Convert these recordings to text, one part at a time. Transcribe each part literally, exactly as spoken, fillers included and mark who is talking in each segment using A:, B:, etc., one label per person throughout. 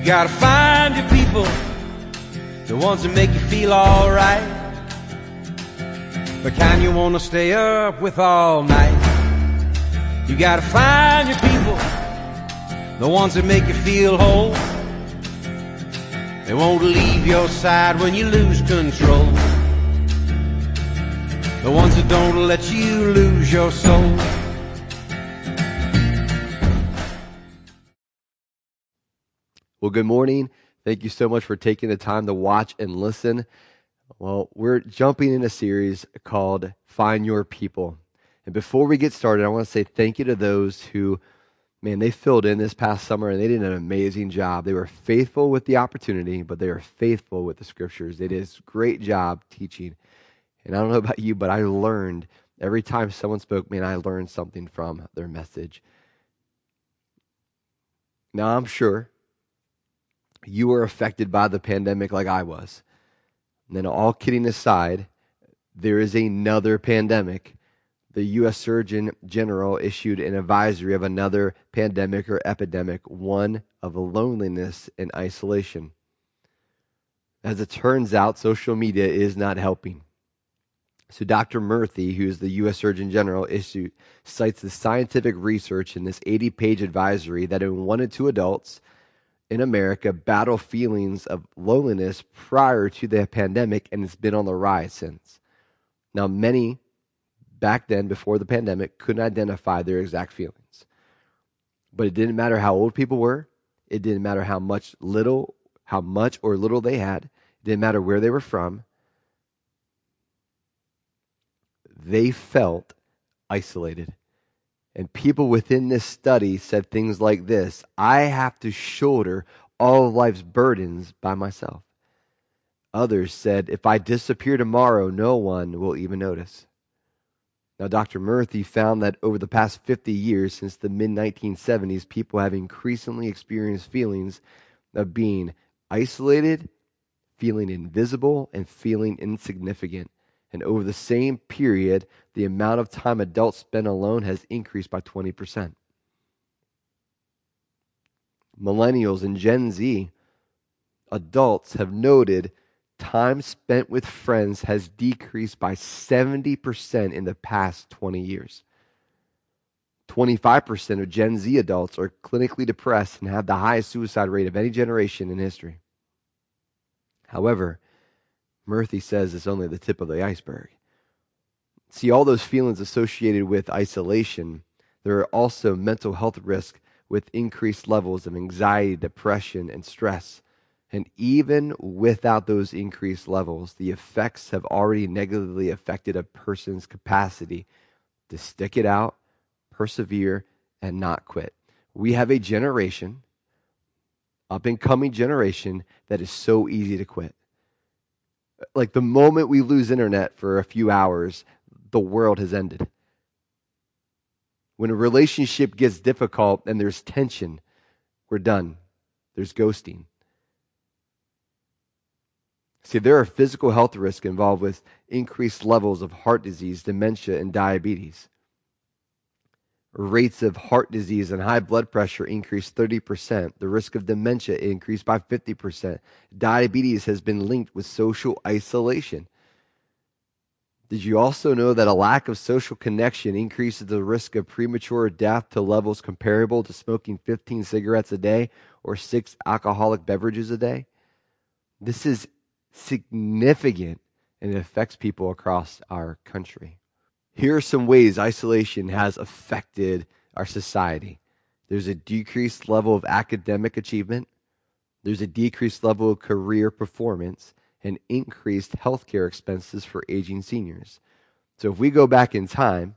A: You gotta find your people, the ones that make you feel alright, the kind you wanna stay up with all night. You gotta find your people, the ones that make you feel whole. They won't leave your side when you lose control. The ones that don't let you lose your soul.
B: Well, good morning. Thank you so much for taking the time to watch and listen. Well, we're jumping in a series called Find Your People. And before we get started, I want to say thank you to those who, man, they filled in this past summer and they did an amazing job. They were faithful with the opportunity, but they were faithful with the scriptures. They did a great job teaching. And I don't know about you, but I learned every time someone spoke, man, I learned something from their message. Now, I'm sure you were affected by the pandemic like I was. And then all kidding aside, there is another pandemic. The U S Surgeon General issued an advisory of another pandemic or epidemic, one of loneliness and isolation. As it turns out, social media is not helping. So Doctor Murthy, who is the U S Surgeon General, issued, cites the scientific research in this eighty-page advisory that in one in two adults in America battle feelings of loneliness prior to the pandemic, and it's been on the rise since. Now, many back then, before the pandemic, couldn't identify their exact feelings. But it didn't matter how old people were. It didn't matter how much little, how much or little they had. It didn't matter where they were from. They felt isolated. And people within this study said things like this: I have to shoulder all of life's burdens by myself. Others said, if I disappear tomorrow, no one will even notice. Now, Doctor Murthy found that over the past fifty years, since the mid nineteen seventies, people have increasingly experienced feelings of being isolated, feeling invisible, and feeling insignificant. And over the same period, the amount of time adults spend alone has increased by twenty percent. Millennials and Gen Z adults have noted time spent with friends has decreased by seventy percent in the past twenty years. twenty-five percent of Gen Z adults are clinically depressed and have the highest suicide rate of any generation in history. However, Murthy says it's only the tip of the iceberg. See, all those feelings associated with isolation, there are also mental health risks with increased levels of anxiety, depression, and stress. And even without those increased levels, the effects have already negatively affected a person's capacity to stick it out, persevere, and not quit. We have a generation, up and coming generation, that is so easy to quit. Like the moment we lose internet for a few hours, the world has ended. When a relationship gets difficult and there's tension, we're done. There's ghosting. See, there are physical health risks involved with increased levels of heart disease, dementia, and diabetes. Rates of heart disease and high blood pressure increased thirty percent. The risk of dementia increased by fifty percent. Diabetes has been linked with social isolation. Did you also know that a lack of social connection increases the risk of premature death to levels comparable to smoking fifteen cigarettes a day or six alcoholic beverages a day? This is significant, and it affects people across our country. Here are some ways isolation has affected our society. There's a decreased level of academic achievement. There's a decreased level of career performance and increased healthcare expenses for aging seniors. So if we go back in time,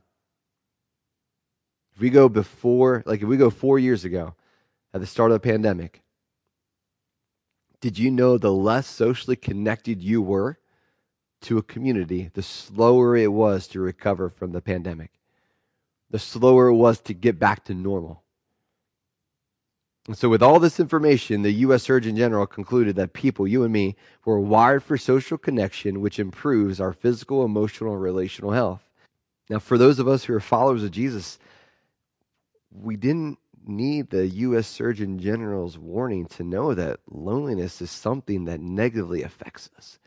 B: if we go before, like if we go four years ago at the start of the pandemic, did you know the less socially connected you were to a community, the slower it was to recover from the pandemic, the slower it was to get back to normal? And so with all this information, the U S Surgeon General concluded that people, you and me, were wired for social connection, which improves our physical, emotional, and relational health. Now, for those of us who are followers of Jesus, we didn't need the U S Surgeon General's warning to know that loneliness is something that negatively affects us.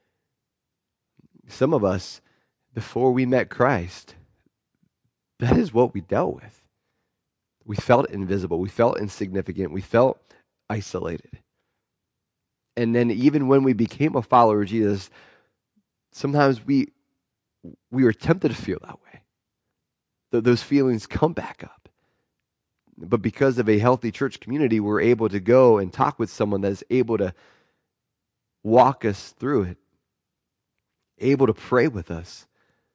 B: Some of us, before we met Christ, that is what we dealt with. We felt invisible. We felt insignificant. We felt isolated. And then even when we became a follower of Jesus, sometimes we we were tempted to feel that way. Th- those feelings come back up. But because of a healthy church community, we're able to go and talk with someone that is able to walk us through it, able to pray with us.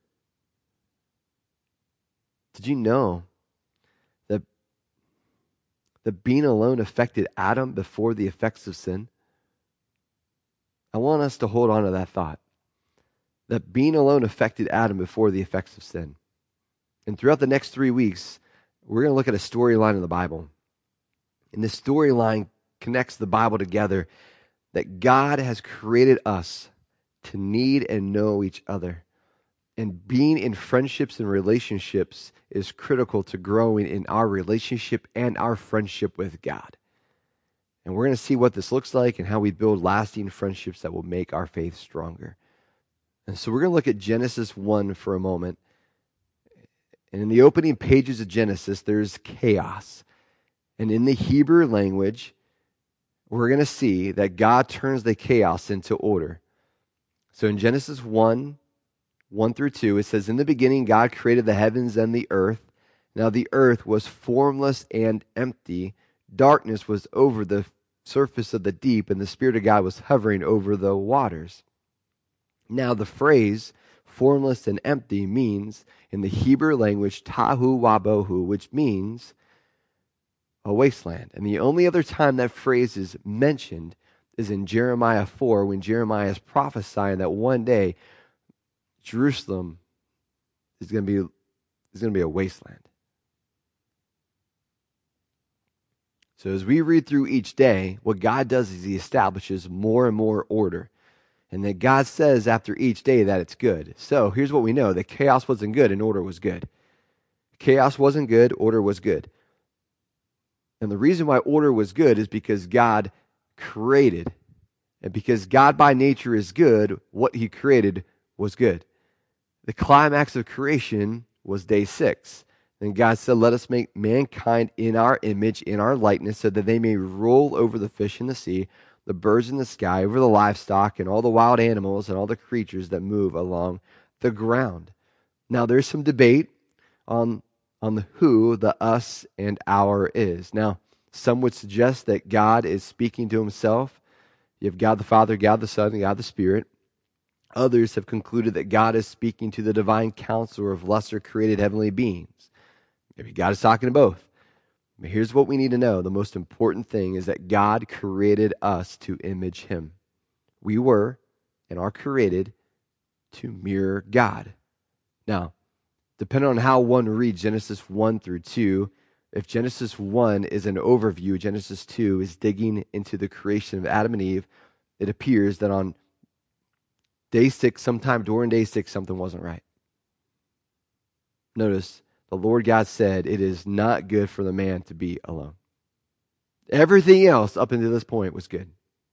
B: Did you know that, that being alone affected Adam before the effects of sin? I want us to hold on to that thought. That being alone affected Adam before the effects of sin. And throughout the next three weeks, we're going to look at a storyline in the Bible. And this storyline connects the Bible together, that God has created us to need and know each other. And being in friendships and relationships is critical to growing in our relationship and our friendship with God. And we're going to see what this looks like and how we build lasting friendships that will make our faith stronger. And so we're going to look at Genesis one for a moment. And in the opening pages of Genesis, there's chaos. And in the Hebrew language, we're going to see that God turns the chaos into order. So in Genesis one, one through two, it says, "In the beginning, God created the heavens and the earth. Now the earth was formless and empty. Darkness was over the surface of the deep, and the Spirit of God was hovering over the waters." Now the phrase formless and empty means, in the Hebrew language, tahu wabohu, which means a wasteland. And the only other time that phrase is mentioned is in Jeremiah four, when Jeremiah is prophesying that one day Jerusalem is going to be is going to be a wasteland. So as we read through each day, what God does is he establishes more and more order. And that God says after each day that it's good. So here's what we know, that chaos wasn't good and order was good. Chaos wasn't good, order was good. And the reason why order was good is because God created. And because God by nature is good, what he created was good. The climax of creation was day six. And God said, "Let us make mankind in our image, in our likeness, so that they may rule over the fish in the sea, the birds in the sky, over the livestock, and all the wild animals, and all the creatures that move along the ground." Now, there's some debate on, on the who, the us, and our is. Now, some would suggest that God is speaking to himself. You have God the Father, God the Son, and God the Spirit. Others have concluded that God is speaking to the divine counselor of lesser created heavenly beings. Maybe God is talking to both. But here's what we need to know. The most important thing is that God created us to image him. We were and are created to mirror God. Now, depending on how one reads Genesis one through two, if Genesis one is an overview, Genesis two is digging into the creation of Adam and Eve, it appears that on day six, sometime during day six, something wasn't right. Notice, the Lord God said, "It is not good for the man to be alone." Everything else up until this point was good.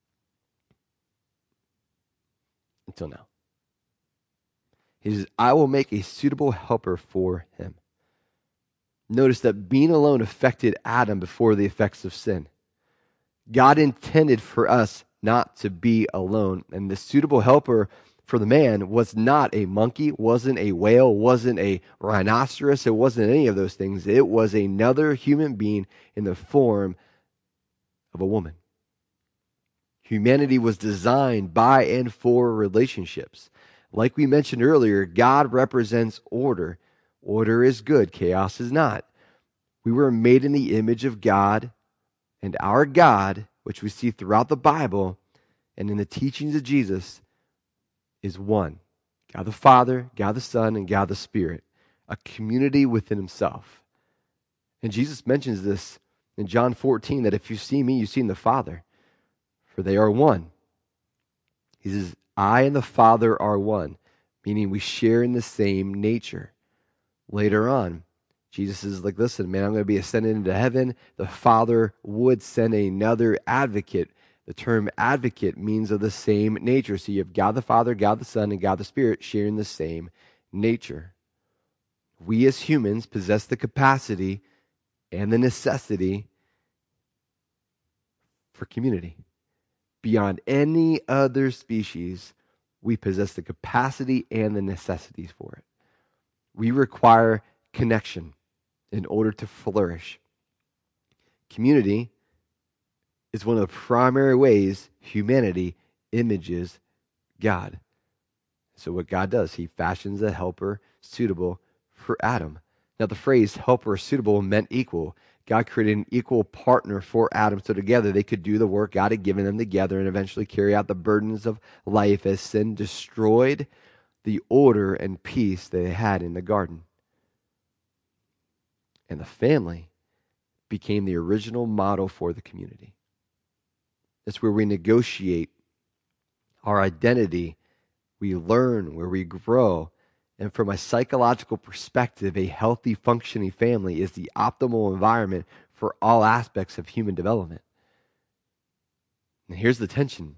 B: Until now. He says, "I will make a suitable helper for him." Notice that being alone affected Adam before the effects of sin. God intended for us not to be alone. And the suitable helper for the man was not a monkey, wasn't a whale, wasn't a rhinoceros, it wasn't any of those things. It was another human being in the form of a woman. Humanity was designed by and for relationships. Like we mentioned earlier, God represents order. Order is good, chaos is not. We were made in the image of God, and our God, which we see throughout the Bible and in the teachings of Jesus, is one. God the Father, God the Son, and God the Spirit. A community within himself. And Jesus mentions this in John fourteen, that if you see me, you've seen the Father, for they are one. He says, "I and the Father are one," meaning we share in the same nature. Later on, Jesus is like, listen, man, I'm going to be ascended into heaven. The Father would send another advocate. The term advocate means of the same nature. So you have God the Father, God the Son, and God the Spirit sharing the same nature. We as humans possess the capacity and the necessity for community. Beyond any other species, we possess the capacity and the necessities for it. We require connection in order to flourish. Community is one of the primary ways humanity images God. So what God does, he fashions a helper suitable for Adam. Now the phrase helper suitable meant equal. God created an equal partner for Adam so together they could do the work God had given them together and eventually carry out the burdens of life as sin destroyed the order and peace they had in the garden. And the family became the original model for the community. It's where we negotiate our identity, we learn, where we grow. And from a psychological perspective, a healthy, functioning family is the optimal environment for all aspects of human development. And here's the tension.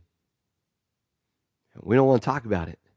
B: We don't want to talk about it.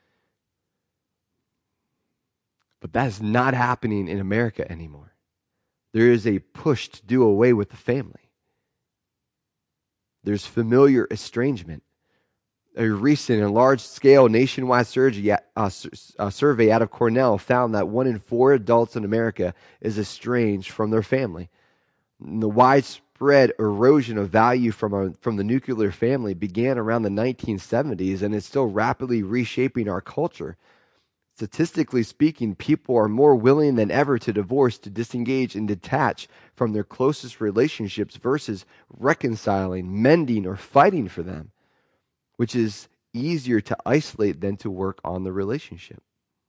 B: But that's not happening in America anymore. There is a push to do away with the family. There's familiar estrangement. A recent and large-scale nationwide survey, uh, uh, survey out of Cornell found that one in four adults in America is estranged from their family. And the widespread erosion of value from, a, from the nuclear family began around the nineteen seventies and is still rapidly reshaping our culture. Statistically speaking, people are more willing than ever to divorce, to disengage and detach from their closest relationships versus reconciling, mending, or fighting for them, which is easier to isolate than to work on the relationship.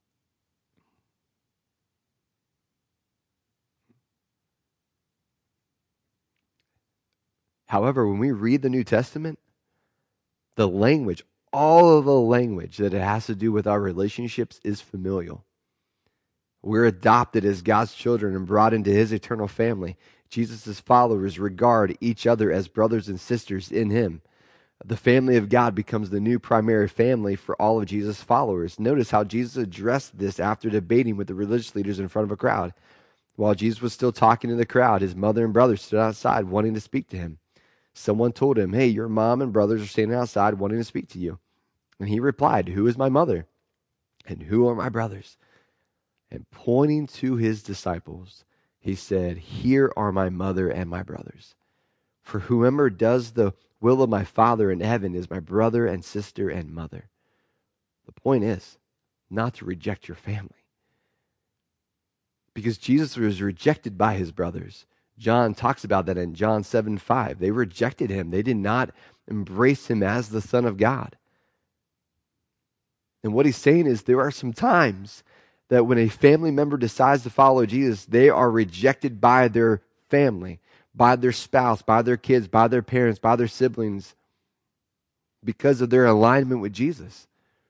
B: However, when we read the New Testament, the language, all of the language that it has to do with our relationships is familial. We're adopted as God's children and brought into his eternal family. Jesus' followers regard each other as brothers and sisters in him. The family of God becomes the new primary family for all of Jesus' followers. Notice how Jesus addressed this after debating with the religious leaders in front of a crowd. While Jesus was still talking to the crowd, his mother and brother stood outside wanting to speak to him. Someone told him, "Hey, your mom and brothers are standing outside wanting to speak to you." And he replied, "Who is my mother? And who are my brothers?" And pointing to his disciples, he said, "Here are my mother and my brothers. For whoever does the will of my Father in heaven is my brother and sister and mother." The point is not to reject your family. Because Jesus was rejected by his brothers. John talks about that in John seven five. They rejected him. They did not embrace him as the Son of God. And what he's saying is there are some times that when a family member decides to follow Jesus, they are rejected by their family, by their spouse, by their kids, by their parents, by their siblings, because of their alignment with Jesus.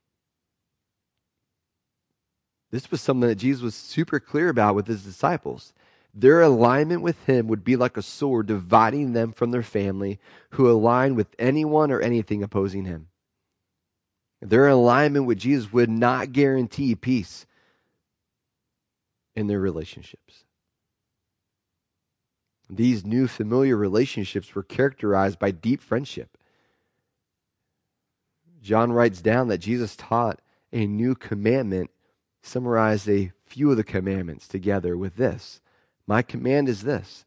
B: This was something that Jesus was super clear about with his disciples. Their alignment with him would be like a sword dividing them from their family who align with anyone or anything opposing him. Their alignment with Jesus would not guarantee peace in their relationships. These new familiar relationships were characterized by deep friendship. John writes down that Jesus taught a new commandment, summarized a few of the commandments together with this. My command is this: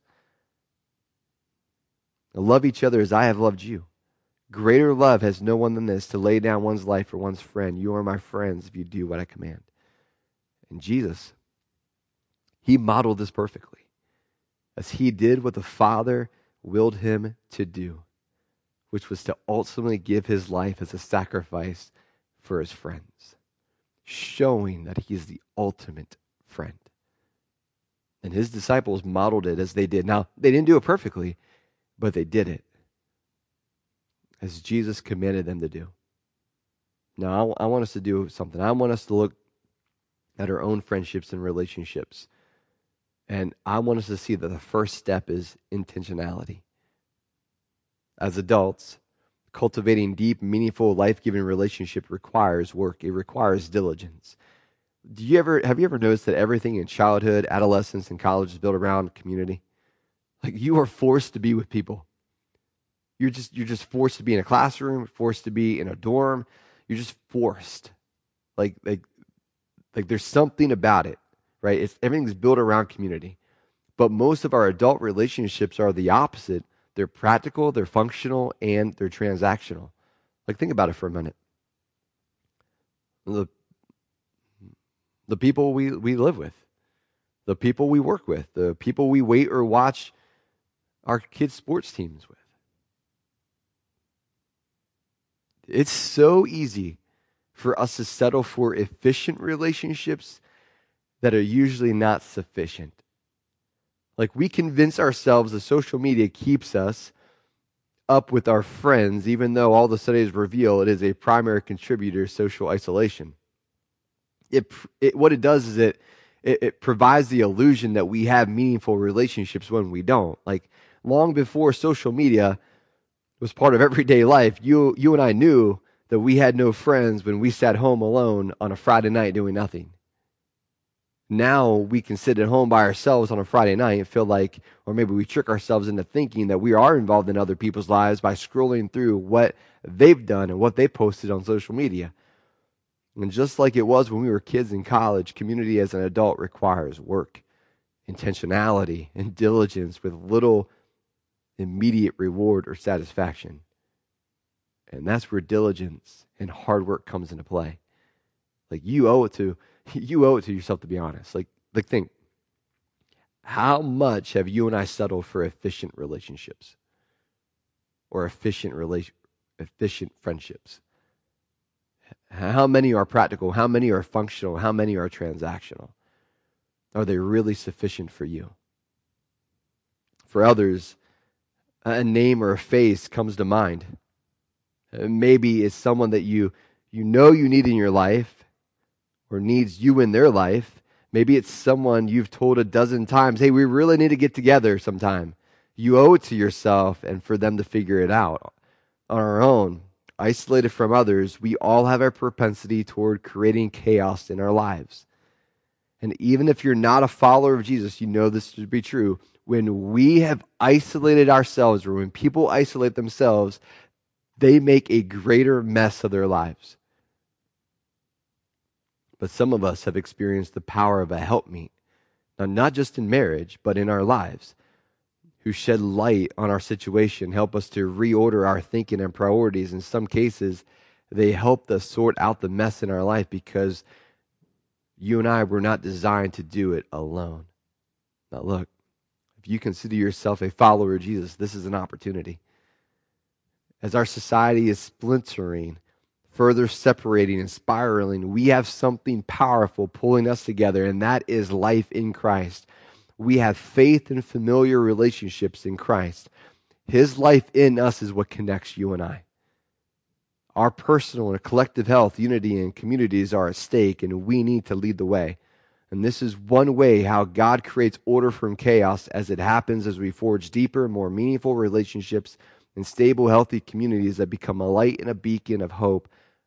B: love each other as I have loved you. Greater love has no one than this, to lay down one's life for one's friend. You are my friends if you do what I command. And Jesus, he modeled this perfectly, as he did what the Father willed him to do, which was to ultimately give his life as a sacrifice for his friends, showing that he is the ultimate friend. And his disciples modeled it as they did. Now, they didn't do it perfectly, but they did it as Jesus commanded them to do. Now, I, I want us to do something. I want us to look at our own friendships and relationships And I want us to see that the first step is intentionality. As adults, cultivating deep, meaningful, life-giving relationship requires work. It requires diligence. Do you ever have you ever noticed that everything in childhood, adolescence, and college is built around community? Like, you are forced to be with people. You're just you're just forced to be in a classroom, forced to be in a dorm. You're just forced. Like like like there's something about it, right? It's everything's built around community. But most of our adult relationships are the opposite. They're practical, they're functional, and they're transactional. Like, think about it for a minute. The the people we, we live with, the people we work with, the people we wait or watch our kids' sports teams with. It's so easy for us to settle for efficient relationships that are usually not sufficient. Like, we convince ourselves that social media keeps us up with our friends, even though all the studies reveal it is a primary contributor to social isolation. It, it what it does is it, it it provides the illusion that we have meaningful relationships when we don't. Like, long before social media was part of everyday life, you you and I knew that we had no friends when we sat home alone on a Friday night doing nothing. Now we can sit at home by ourselves on a Friday night and feel like, or maybe we trick ourselves into thinking that we are involved in other people's lives by scrolling through what they've done and what they posted on social media. And just like it was when we were kids in college, community as an adult requires work, intentionality, and diligence with little immediate reward or satisfaction. And that's where diligence and hard work comes into play. Like, you owe it to you owe it to yourself to be honest. Like, like think, how much have you and I settled for efficient relationships or efficient relation, efficient friendships? How many are practical? How many are functional? How many are transactional? Are they really sufficient for you? For others, a name or a face comes to mind. Maybe it's someone that you you know you need in your life or needs you in their life. Maybe it's someone you've told a dozen times, hey, we really need to get together sometime. You owe it to yourself and for them to figure it out on our own. Isolated from others, we all have a propensity toward creating chaos in our lives. And even if you're not a follower of Jesus, you know this to be true. When we have isolated ourselves, or when people isolate themselves, they make a greater mess of their lives. But some of us have experienced the power of a helpmeet, now not just in marriage, but in our lives, who shed light on our situation, help us to reorder our thinking and priorities. In some cases, they helped us sort out the mess in our life because you and I were not designed to do it alone. Now look, if you consider yourself a follower of Jesus, this is an opportunity. As our society is splintering, further separating and spiraling, we have something powerful pulling us together, and that is life in Christ. We have faith and familiar relationships in Christ. His life in us is what connects you and I. Our personal and collective health, unity, and communities are at stake, and we need to lead the way. And this is one way how God creates order from chaos as it happens as we forge deeper, more meaningful relationships and stable, healthy communities that become a light and a beacon of hope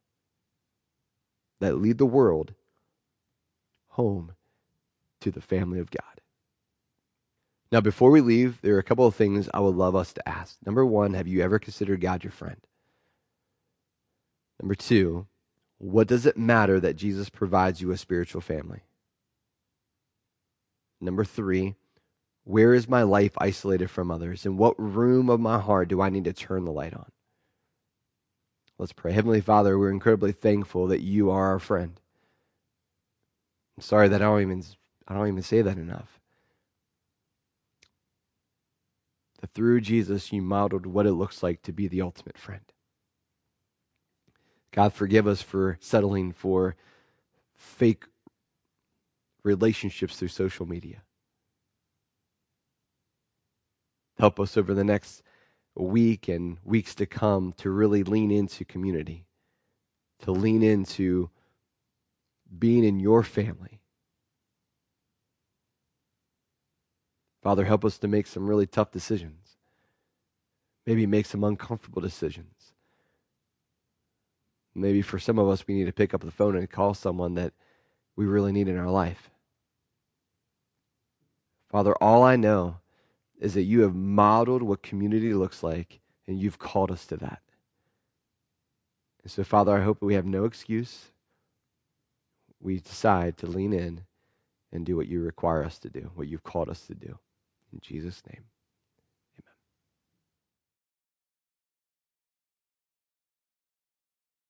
B: that lead the world home to the family of God. Now, before we leave, there are a couple of things I would love us to ask. Number one, have you ever considered God your friend? Number two, what does it matter that Jesus provides you a spiritual family? Number three, where is my life isolated from others? In what room of my heart do I need to turn the light on? Let's pray. Heavenly Father, we're incredibly thankful that you are our friend. I'm sorry that I don't even, I don't even say that enough. That through Jesus, you modeled what it looks like to be the ultimate friend. God, forgive us for settling for fake relationships through social media. Help us over the next week and weeks to come to really lean into community, to lean into being in your family. Father, help us to make some really tough decisions. Maybe make some uncomfortable decisions. Maybe for some of us, we need to pick up the phone and call someone that we really need in our life. Father, all I know is that you have modeled what community looks like, and you've called us to that. And so, Father, I hope that we have no excuse. We decide to lean in and do what you require us to do, what you've called us to do. In Jesus' name.